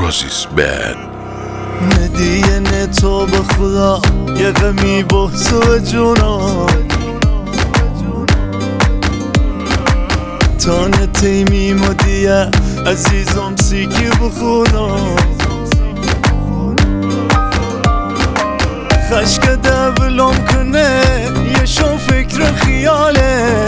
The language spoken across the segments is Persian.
Rosie's band. مدینه تو به خدا یه غمی بحث و جونا تانه تیمیم و دیه عزیزم سیکی بخونا خشک دبلم کنه یه شو فکر خیاله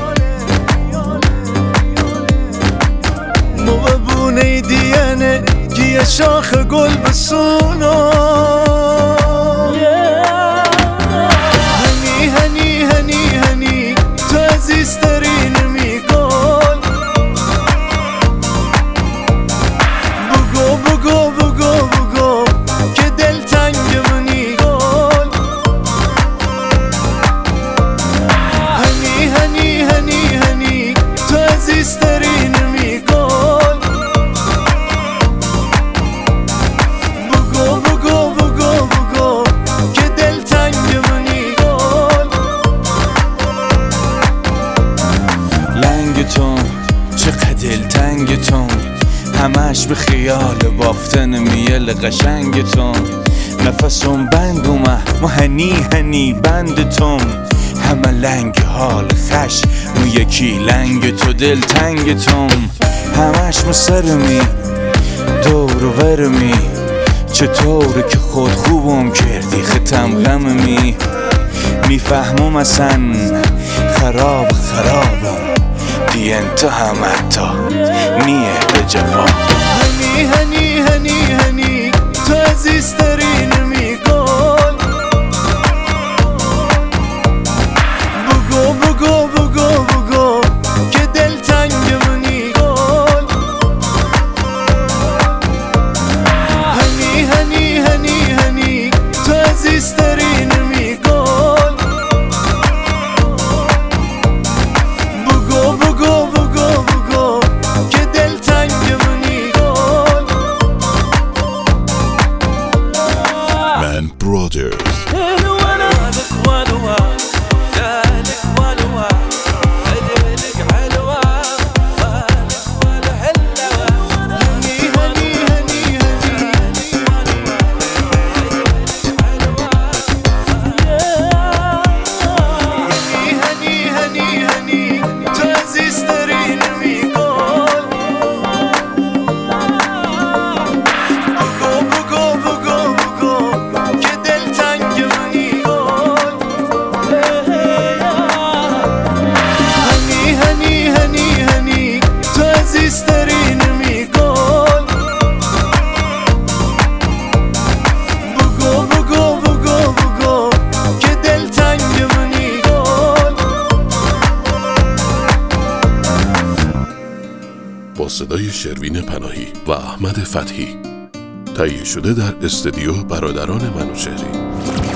مو ببونه دیانه که یه شاخ گل بسونا هنی هنی هنی هنی تو عزیزترین میگل بگو بگو بگو بگو که دل تنگ منی گل هنی هنی هنی هنی تو عزیزترین میگل چقدر دلتنگتون همش به خیال بافتن میل قشنگتون نفسم بند اومه هنی هنی بندتون همه لنگ حال خش مو یکی لنگ تو دلتنگتون همش مسرمی دور و ورمی چطوره که خود خوبم کردی ختم غممی میفهمم اصلا خرابم بی انتها حتی نیه به جواب هنی هنی هنی هنی تو عزیزترین میگل بگو بگو بگو بگو که دل تنگ منی گل هنی هنی هنی هنی تو عزیزترین میگل Brothers. عزیزترین میگل بگو بگو بگو بگو که دل تنگ منی گل با صدای شروین پناهی و احمد فتحی تهیه شده در استودیو برادران منوچهری.